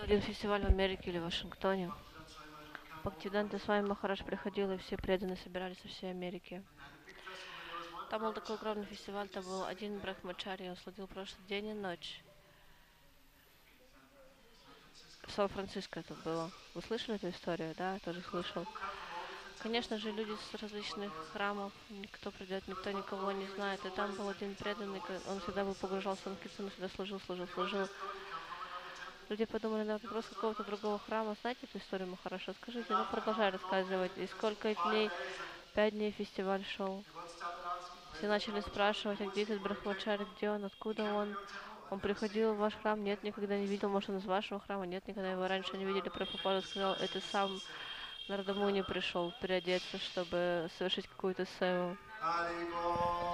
один фестиваль в Америке или в Вашингтоне. Бхактивиданта Свами Махарадж приходил, и все преданные собирались со всей Америки. Там был такой огромный фестиваль, там был один брахмачари, он следил просто день и ночь. В Сан-Франциско это было. Вы слышали эту историю? Да, я тоже слышал. Конечно же, люди с различных храмов, никто придет, никто никого не знает. И там был один преданный, он всегда был погружался в Санкиртан, всегда служил. Люди подумали, наверное, это просто какого-то другого храма. Знаете эту историю, Махарадж? Скажите, ну продолжай рассказывать. И сколько дней? 5 дней фестиваль шел. Все начали спрашивать, а где этот Брахмачари, где он, откуда он? Он приходил в ваш храм? Нет, никогда не видел. Может, он из вашего храма? Нет, никогда его раньше не видели. Прабхупада сказал, это сам Нарада Муни пришел переодеться, чтобы совершить какую-то севу.